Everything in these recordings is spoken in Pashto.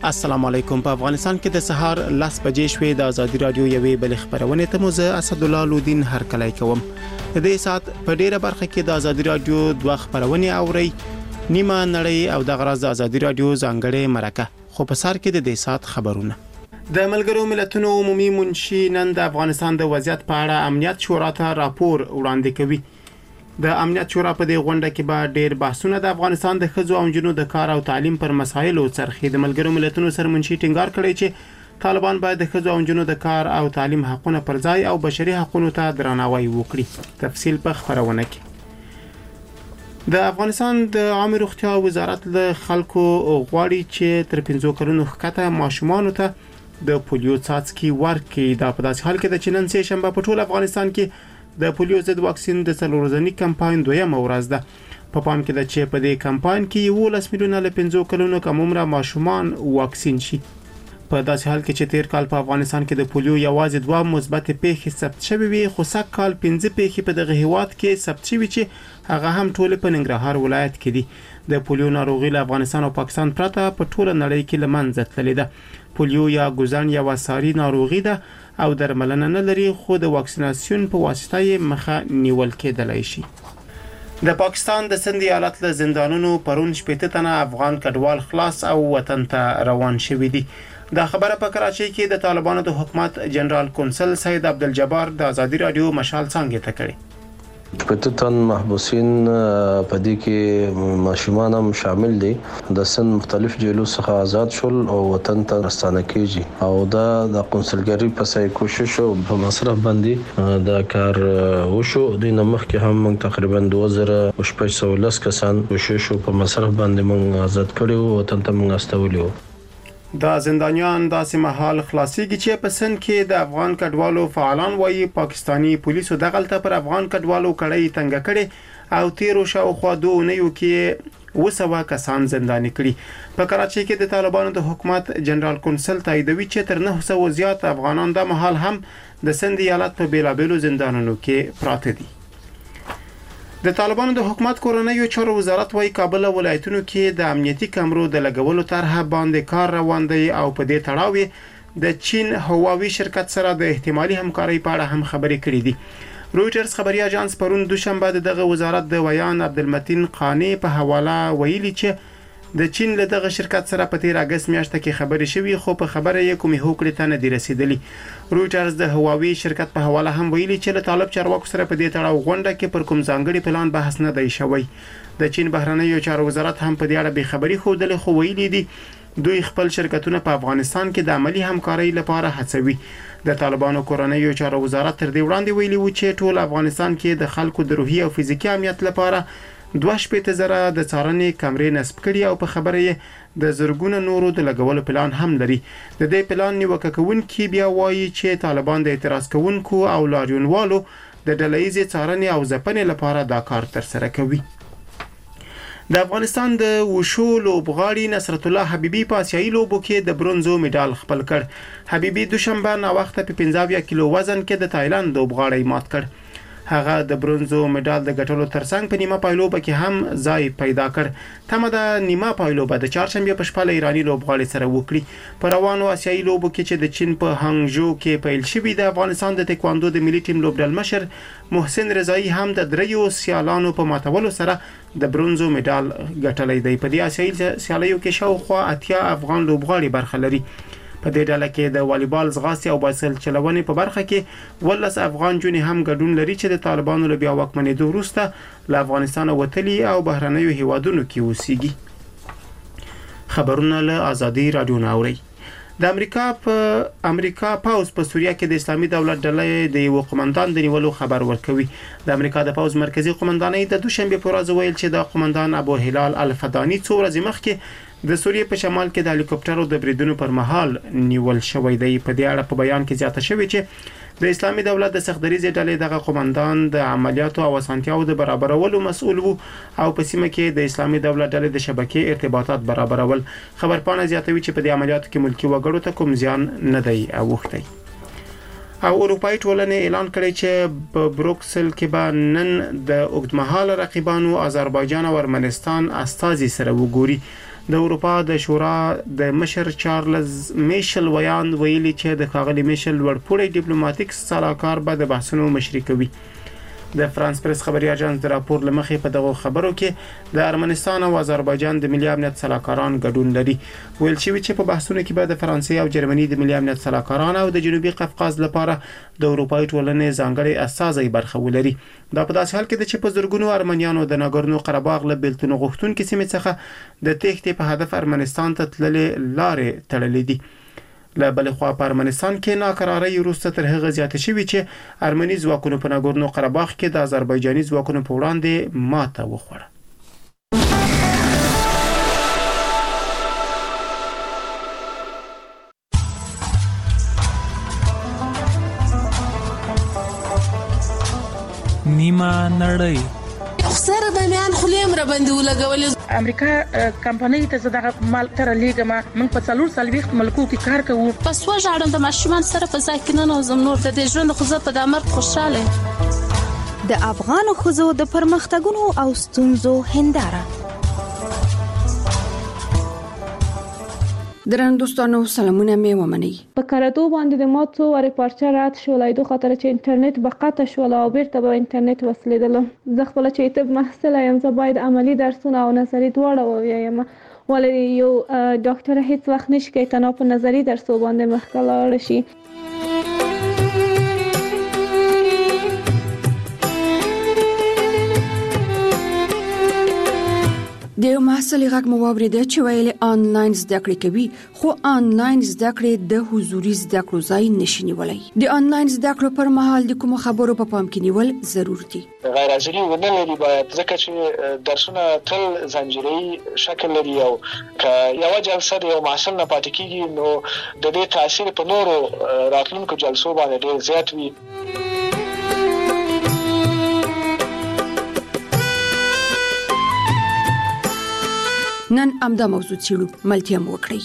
السلام علیکم. په افغانستان کې د سهار 10 بجې شوې د ازادي رادیو یوې بل خبرونه ته موزه اسد الله لودین هر کله کوم. د دې سات په ډیره برخه کې د ازادي رادیو دوه خبرونه اوري، نیمه نړۍ او د غراز ازادي رادیو ځانګړې مرکه. خو په سر کې د دې سات خبرونه. د ملګرو ملتونو عمومي منشي نن د افغانستان د وضعیت په اړه امنیت شورا ته راپور وړاندې کوي. د امنیت شورا په دې غونډه کې به ډېر بحثونه د افغانستان د ښځو او نجونو د کار او تعلیم پر مسایلو څرخي. د ملګرو ملتونو سرمنشي ټینګار کړی چې طالبان باید د ښځو او نجونو د کار او تعلیم حقونه پر ځای او بشري حقوقو ته درناوی وکړي. تفصیل په خبرونه کې. د افغانستان د عامه روغتیا وزارت له خلکو غواړي چې تر 15 کلونو ښکته ماشومانو ته د پولیو څاڅکي ورکړي. دا په داسې حال کې د چنن سه شنبه په ټول افغانستان کې د پولیو ضد واکسین د څلورځنی کمپاین دویمه ورځ ده. په پام کې ده چې په دې کمپاین کې 11 میلیونه له 15 کلونو کم عمره ماشومان واکسین شي. په داسې حال کې چې تیر کال په افغانستان کې د پولیو یوازې 2 مثبت پیښې ثبت شوې وي، خو سږ کال 5 پیښې په دغه هیواد کې ثبت شوې چې هغه هم ټول په ننګرهار ولایت کې دي. د پولیو ناروغي له افغانستان او پاکستان پرته په ټوله نړۍ کې لمنځه تللې ده. پولیو یا ګوزن یو ساري ناروغي ده او درملنه نه لري، خو د واکسیناسیون په واسطه یې مخه نیول کېدلای شي. د پاکستان د سند ایالت له زندانونو پرون 18 تنه افغان کډوال خلاص او وطن ته روان شوي دي. دا خبره په کراچۍ کې د طالبانو د حکومت جنرال کونسل سید عبدالجبار د ازادي رادیو مشال څنګه ته کړی. پتتن محبوسین په دې کې ماشومان هم شامل دي. د سن مختلف جیلو څخه آزاد شول او وطن ته راستانه کیږي او دا د قونسلګری په سای کوشش او په مصرف باندې دا کار وشو. د نمخ کې هم تقریبا 2610 کسان کوشش په مصرف باندې موږ آزاد کړو، وطن ته موږ استولیو. دا زندانیان داسې محل خلاصيږي چې په سن کې د افغان کډوالو فعالان وایي پاکستانی پولیسو دغلطه پر افغان کډوالو کړی تنګ کړي او تیرو شاوخوا 2 اونیو کې 200 کسان زنداني کړي. په کراچۍ کې د طالبانو د حکومت جنرال کونسل تاییدوي چې تر 900 زیات افغانان د محل هم د سند ایالت په بیلابېلو زندانونو کې پراته دي. د طالبانو د حکومت کورنیو چارو وزارت وايي کابل ولایتونو کې د امنیتي کمرو د لګولو طرحه باندې کار روان دی او په دې تړاو د چین هواوی شرکت سره د احتمالي همکارۍ په اړه هم خبرې کړې دي. رويټرز خبري اژانس پرون دوشنبه دغه وزارت د ویان عبدالمتین قانی په حواله ویلي چې د چین له دغه شرکت سره په 13 اگست میاشت کې خبرې شوې، خو په خبره یې کومې هوکړې ته نه دی رسیدلی. رويټرز د هواوی شرکت په حواله هم ویلي چې له طالب چارواکو سره په دې تړاو غونډه کې پر کوم ځانګړي پلان بحث نه دی شوی. د چین بهرنیو چارو وزارت هم په دې اړه به خبري خوده، خو ویلي دي دوی خپل شرکتونه په افغانستان کې د عملی همکارۍ لپاره هڅوي. د طالبانو کورنیو چارو وزارت تر دې وړاندې ویلي و چې ټول افغانستان کې د خلکو د روحي او فزیکي امنیت لپاره 2.0 د څارنې کمرې نصب کړي او په خبره یې د زرګونه نورو د لګولو پلان هم لري. د دې پلان نیوکه کوونکي بیا وایي چې طالبان د اعتراض کوونکو او لاریونوالو د ډله‌ییزې څارنې او ځپنې لپاره دا کار ترسره کوي. د افغانستان د وشو لوبغاړي نصرت الله حبیبي په آسیایي لوبو کې د برونزو مډال خپل کړ. حبیبي دوشنبه نا وخت په 15 کیلو وزن کې د تایلند لوبغاړي مات کړ. هغه د برونزو مډال د ګټلو ترڅنګ په نیمه پایلوبه کې هم ځای پیدا کړ. تمه د نیمه پایلوبه د چهارشنبه په شپه له ایرانی لوبغاړي سره وکړي. په روانو آسیایي لوبو کې چې د چین په هانګژو کې پیل شوی، د افغانستان د تکواندو د ملي ټیم لوبډل مشر محسن رضایی هم د دریو سیالانو په ماتولو سره د برونزو مډال ګټلی دی. په دې آسیایي سیالیو کې شاوخوا 80 افغان لوبغاړي برخه لري. په دې ډله کې د والیبال، ځغاستې او بایسکل چلونې په برخه کې 12 افغان جونې هم ګډون لري چې د طالبانو له بیا واکمنېدو وروسته له افغانستان وتلي او بهرنیو هیوادونو کې اوسېږي. خبرونه له ازادي رادیو ناوري. د امریکا پاوز په سوریه کې د اسلامي دولت ډلې د یو قومندان د نیولو خبر ورکوي. د امریکا د پاوز مرکزی قومندانۍ د دوشنبه په ورځ ویل چې د قومندان ابو هلال الفدانی څو ورځې مخکې د سوریې په شمال کې د هلیکوپټرو د بریدونو پر مهال نیول شوی دی. په دې اړه په بیان کې زیاته شوی چې د اسلامي دولت د سختدریزې ډلې دغه قومندان د عملیاتو او اسانتیاو د برابرولو مسؤل وو او په سیمه کې د اسلامي دولت ډلې د شبکې ارتباطات برابرول. خبرپاڼه زیاتوي چې په دې عملیاتو کې ملکی وګړو ته کوم زیان نه دی اوښتی. او اروپאי ټولنې اعلان کړی چې په بروکسل کې به نن د اوږدمهاله رقیبانو آذربایجان او ارمنستان استازي سره وګوري. د اروپا د شورا د مشر چارلز میشل ویان ویلي چې د ښاغلي میشل وړپوړی ډیپلوماټیک سلاکار به د بحثونو مشري کوي. د فرانس پریس خبري اژانس د راپور لمخې په دغه خبرو کې د ارمنستان او آذربایجان د ملي امنیت سلاکاران ګډون لري. ویل شوی چې په بحثونو کې به د فرانسې او جرمني د ملي امنیت سلاکاران او د جنوبي قفقاز لپاره د اروپאי ټولنې ځانګړي استازي برخه ولري. دا په داسې حال کې چې په زرګونو ارمنیانو د ناګورنو قرهباغ له بیلتون غوښتونکو سیمې څخه د تېښتې په هدف ارمنستان ته تللې لارې تړلې دي. له بل خوا په ارمنستان کې ناکراری وروسته تر هغه زیاته شوې چې ارمني ځواکونو په ناګورنو قرهباغ کې د آذربایجاني ځواکونو په وړاندې ماته وخوړه. نیمه نړۍ سره د میان خلیم را باندې ولګولې. امریکا کمپنۍ ته زداغه مال تر لیګما موږ په 440 ملکو کې کار کوو. پس وژاړم د ماشومان سره په ځای کې نه نوزم نور د دې ژوند خو زه په دامر خوشاله. د افغان خزو د پرمختګونو او ستونزو هنداره. درنو دوستانو سلامونه مې ومنئ. په کاراتو باندې د ماتو او ریپارچر رات شولای دوه خاطر چې انټرنیټ به قطع شول او بیرته به انټرنیټ وسلیدل. زه خپل چې طب محصله یم، زه باید عملی درسونه او نظری دواړه ووایم. ولې یو ډاکټر هیڅ وخت نشي تنها په نظری درسو باندې مخکې لاړ شي. د یو محصل غږ مو واورېده چې ویلي آنلاین زده کړې کوي، خو آنلاین زده کړې د حضوري زده کړو ځای نشي نیولی. د آنلاین زده کړو پر مهال د کومو خبرو په پام کې نیول ضرور دي. غیر حاضري ونه لري باید، ځکه چې درسونه تل زنجیري شکل لري او که یو جلسه د یو محصل نه پاتې کیږي نو د دې تاثیر په نورو راتلونکو جلسو باندې ډیر زیات وي. نن امدا موضوع چیرو ملتیا مو وکړئ.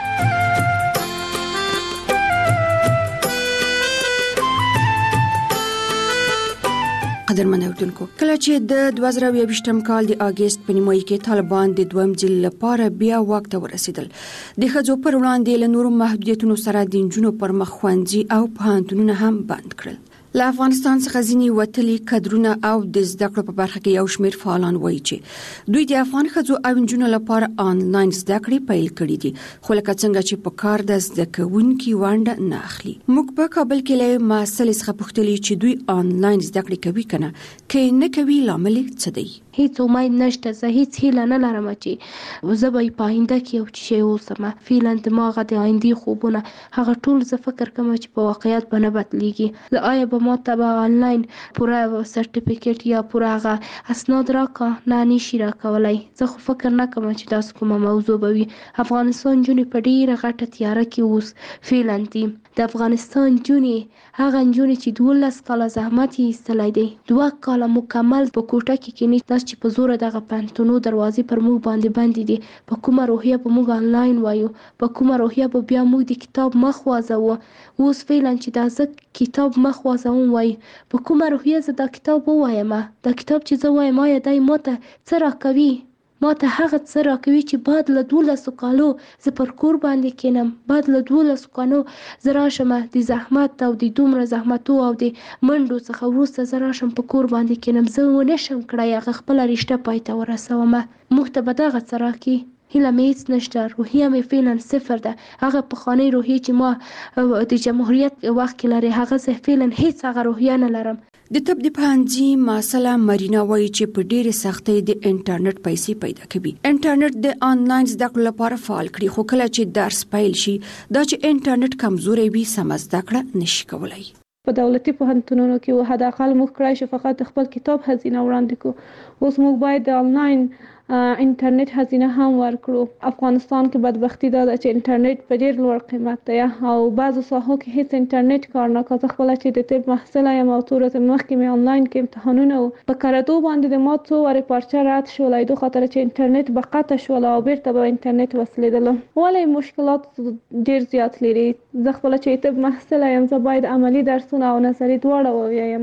قدرمن اوردونکو، کله چې د 2022م کال د اگست په نیمایي کې طالبان د دویم ځل لپاره بیا واک ته ورسېدل، د ښځو پر وړاندې له نورو محدودیتونو سره د نجونو پر مخ ښوونځي او پوهنتونونه هم بند کړل. له افغانستان څخه ځینې وتلي کډرونه او د زده کړو په برخه کې یو شمېر فعالان وایي چې دوی د افغان ښځو او نجونو لپاره آنلاین زده کړې پیل کړې دي، خو لکه څنګه چې په کار د زده کوونکي ونډه نه اخلي. موږ په کابل کې له محصلې څخه پوښتلې چې دوی آنلاین زده کړې کوي کنه، که نه کوي لامل څه دی؟ هیڅ امید نشته، زه هیڅ هیله نه لرم چې زه به په آینده کې یو شی اوسم. فعلا دماغه د آیندې خوبونه هغه ټول زه فکر کوم چې په واقعیت باندې بدلیږي. زه آیا به ما ته به آنلاین پوره سرټیفیکیټ یا پوره هغه اسناد راکا؟ نه نشي راکولای. زه خو فکر نه کوم چې داس کومه موضوع به وي. افغانستان جونې په ډیره غټه تیاره کې اوس فعلا دي. د افغانستان جونې هغه جونې چې 12 کاله زحمت یې ایستلی دی، 2 کاله مکمل په کوټه کې کینی، داس چې په زور دغه پنتونو دروازې پر موږ باندې بندې دي. په کومه روحیه به موږ آنلاین وایو؟ په کومه روحیه به بیا موږ د کتاب مخ وازو؟ اوس فعلا چې دا زه کتاب مخ وازوم وای، په کومه روحیه زه دا کتاب ووایم؟ دا کتاب چې زه وایم آیا دای ماته څه راکوي؟ ماته هغه څه راکوي چې بعد له 12 کالو زه پر کور باندې کینم، بعد له 12 کالو زه راشم د زحمت او د دومره زحمتو او د منډو څخه وروسته زه راشم په کور باندې کینم، زه ونشم کړای هغه خپله رشته پای ته ورسوم. موږ ته به دغه څه راکړي؟ هیله مې هیڅ نشته، روحیه مې فعلا صفر ده. هغه پخوانۍ روحیه چې ما د جمهوریت وخت کې لري هغه زه فعلا هیڅ هغه روحیه نه لرم. د طب د پوهنځي مسله مرینا وایي چې په ډېرې سختۍ د انټرنیټ پیسې پیدا کوي. انټرنیټ د آنلاین زده کړو لپاره فعال کړي، خو کله چې درس پیل شي دا چې انټرنیټ کمزوری وي سم زده کړه نشي کولای. په دولتي پوهنتونونو کې حداقل موږ کړای شو فقط خپل کتاب هزینه وړاندې کو. اوس موږ باید د آنلاین انټرنیټ هزینه هم ورکړو. افغانستان کې بدبختی دا ده چې انټرنیټ په ډیر لوړ قیمت دی او بعضو ساحو کې هیڅ انټرنیټ کار نه کوي. خپل چې د طب محصله یم او تورته مخکې مې آنلاین کې امتحانونه په کاراتو باندې د ماتو او ریپارچر رات شولای دوه خاطر چې انټرنیټ به قطع شول او بیرته به انټرنیټ وسلیدل. ولې مشکلات ډیر زیات لري. زه خپل چې طب محصله یم، زه باید عملی درسونه او نظری دواړه ووایم.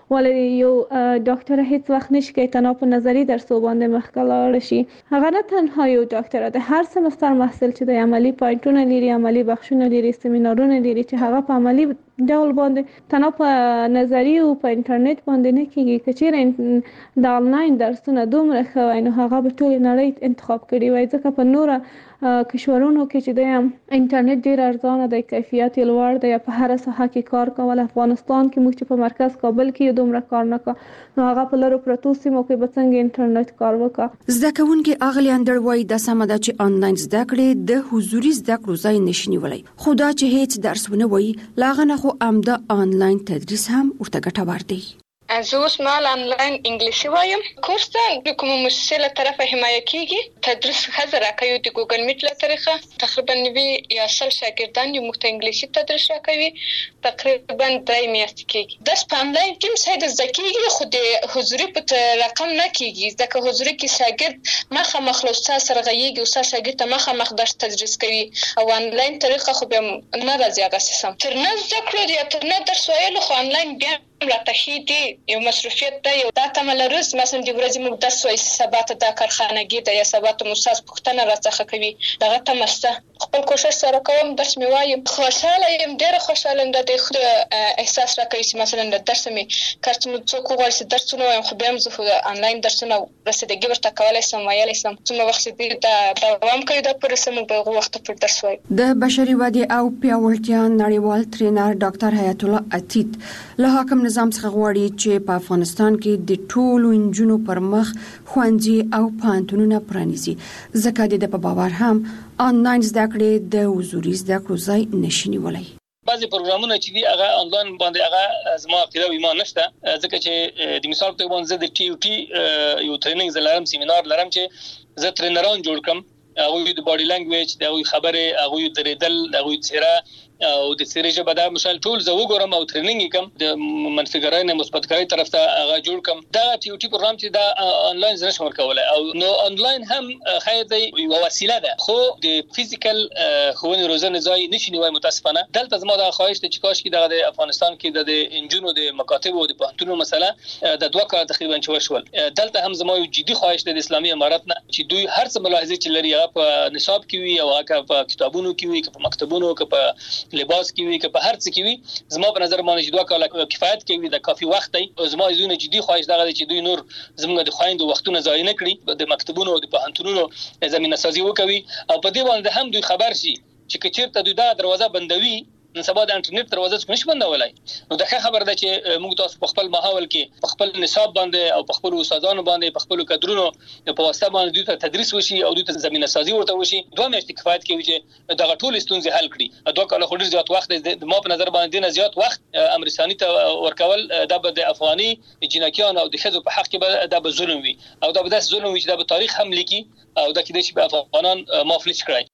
ولې یو ډاکټر هیڅ وخت نشي کوي تنها په نظری درسو باندې مخکې لاړ شي. هغه نه تنها یو ډاکټر دی، هر سمستر محصل چې د عملی پوینټونه لري، عملی بخښونه لري، سیمینارونه لري چې هغه په عملی ډول باندې تنها په نظری او په انټرنیټ باندې نه کیږي. که چیرې د آنلاین درسونه دومره ښه وای نو هغه به ټول نړۍ انتخاب کړي وای، ځکه په نوره کشورونو کې چې د انټرنیټ ډیر ارزانه دی، کیفیت یې لوړ دی، په هر ساحه کې کار کول. افغانستان کې موږ چې په مرکز کابل کې دومره کار نه کا نو هغه په لرو پرتو سیمو کې به څنګه انټرنیټ کار وکړي. زده کوونکي اغلی اندر وای د سم ده چې آنلاین زده کړې د حضوري زده کړو ځای نشي نیولای. خدا چې هیڅ درس ونه وای لاغه نه خو امده آنلاین تدریس هم ورته ګټور دی. زه اوس مهال آنلاین انګلیسي وایم. کورس ته د کومه مؤسسې له طرفه حمایه کیږي. تدریس ښځه راکوي د ګوګل میټ له طریقه. تقریبا 90 یا 100 شاګردان یې موږ ته انګلیسي تدریس راکوي. تقریبا 3 میاشتې کیږي. درس په آنلاین کې ساده زده کیږي، خو د حضوري په رقم نه کیږي، ځکه حضوري کې شاګرد مخامخ له استاد سره غږیږي، استاد شاګرد ته مخامخ درس تدریس کوي، او آنلاین طریقه خو به نه راځي هغه سیستم. تر نه زده کړو یا تر نه درس ویلو خو آنلاین بیا راته دی یو مصروفیت دی. یو دا تمه لرو مثلا د ورځې موږ درس وایي، سبا ته دا کارخانګي ده یا سبا ته استاد پوښتنه راڅخه کوي، دغه تمه شته. خپل کوشش سره کوم، درس مې وایم، خوشاله یم، ډېره خوشاله یم. د خود احساس راکوي چې مثلا د درس مې کارت مو څوک وغواړي چې درسونه وایم، خو بیا هم زه آنلاین درسونه رسیدګي ورته کولی شم، ویلی شم. څومره وخت چې دا دوام کوي دا پروسه موږ به هغه وخت پر درس وایو. د بشري ودې او پیاوړتیا نړیوال ټرینر ډاکټر حیات الله عتیق له حاکم نظام څخه غواړي چې په افغانستان کې د ټولو انجونو پر مخ ښوونځي او پوهنتونونه پرانیزي، ځکه د په باور هم آنلاین زده کړې د حضوري زده کړو ځای نشي نیولی. بعضی پروګرامونه چې دي هغه آنلاین باندې هغه زما عقیده او ایمان نشته، ځکه چې د مثال په توګه زه د ټي او ټي یو ټریننګ زلارم سیمینار لرم چې زه ټرینران جوړ کړم، هغه د باډي لانګویج، د خبره، هغه درېدل، هغه څیره او د څیرې ژبه دا مثال ټول زه وګورم او ټریننګ کوم، د منفیګرای نه مثبتګرای طرف ته هغه جوړ کوم. دا ټي او ټي پروګرام چې دا آنلاین زنه شمول کولای او نو آنلاین هم خیر دی یو وسیله ده، خو د فزیکل ښوونې روزنې ځای نشي نیوای. متاسفانه دلته زما دا خواهش ته چې کاش کې د افغانستان کې د انجونو د مکاتب او د پوهنتونونو مسله د 2 کال تقریبا چوشول. دلته هم زما یو جدي خواهش ده د اسلامي امارات نه چې دوی هر څه ملاحظه چې لري هغه په نصاب کې وي او هغه په کتابونو کې وي، په مکتبونو کې، په لباس کې وي، که په هر څه کې وي. زما په نظر باندې چې 2 کال کفایت کوي، د کافي وخت دی. زما زونه جدي خواهش دغه چې دوی نور زموږ د خويندو وختونه ضایع نه کړي، د مکتبونو او د پوهنتونونو زمينه سازي وکوي او په دې باندې هم دوی خبر شي چې کچیرته دوی دا دروازه بندوي نن سبا د انټرنیټ دروازه څنګه نشي بندولای. نو دا خبر ده چې موږ تاسو په خپل ماحول کې په خپل نصاب باندې او په خپل استادانو باندې په خپل کادرونو په واسطه باندې دوی ته تدریس وشي او دوی ته زمينه سازي ورته وشي. 2 میاشتې کفایت کوي چې دا ټول ستونزې حل کړي. 2 کال خو ډیر زیات وخت د ما په نظر باندې نه زیات وخت امریکایي ته ورکول دا به د افغاني جنکیان او د خزو په حق کې دا به ظلم وي او دا به داس ظلم وي چې دا به تاریخ هم لیکي او دا کې چې په افغانان مافلس کړی.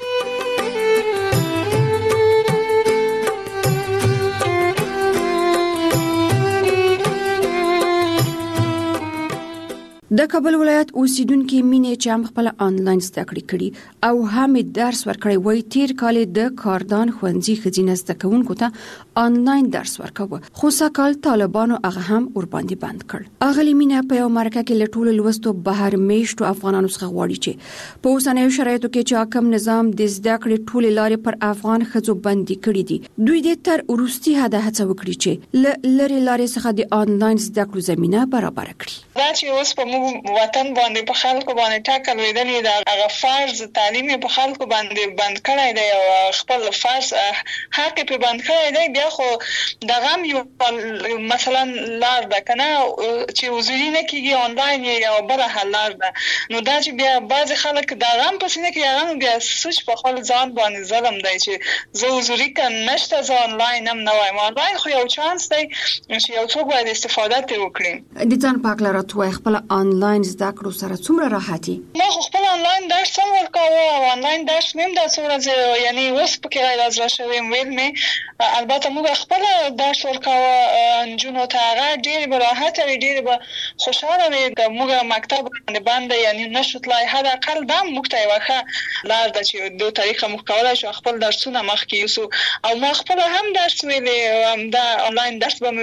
د کابل ولایت اوسیدونکو مینې چې هم خپل آنلاین زده کړې کړي او هم درس ورکړی وای، تیر کال د کاردان ښوونځي خزینه زده کوونکو ته آنلاین درس ورکاوه، خو سکهال طالبانو هغه هم ور باندې بند کړ. اغلی مینه په یو مرکه کې له ټولو لوستو بهر میشتو افغانانو څخه غواړي چې په اوسنیو شرایطو کې چې حاکم نظام د زده کړې ټولې لارې پر افغان ښځو بندي کړي دي، دوی د تر وروستي حده هڅه وکړي چې لری لارې څخه د آنلاین زده کړو زمينه برابر کړي. دا چې اوس په وطن باندې په خلکو باندې ټاکل ویدلې دا هغه فرض تعلیم په خلکو باندې بند کړی دی او خپل فرض حق په بند کړی دی. بیا خو دغه یو مثلا لار ده کنه چې وزري نه کیږي آنلاین یا بل حل لار ده. نو دا چې بیا بعض خلک دغه په سینه کې هغه بیا سوچ په خپل ځان باندې ظلم دی چې زه وزري کنه نشته، زه آنلاین هم نه وایم. آنلاین خو یو چانس دی چې یو څوک باید استفاده ترې وکړي. د ځان پاک لاره توای خپل آنلاین زده کړو سره څومره راحتي؟ ما خپل آنلاین درس هم ورکاوه او آنلاین درس مې د څورځ یعنی اوس پکې راځل شوی ویل مې البته موږ خپل درس ورکاوه انجونو ته هغه ډېر راحت او ډېر خوشاله وي. موږ مکتب باندې باندې یعنی نشو تلای حد اقل دا موږ ته واخه لار د چې دوه طریقه موږ کولای شو خپل درسونه مخ کې یوسو او ما خپل هم درس ویلې دا آنلاین درس به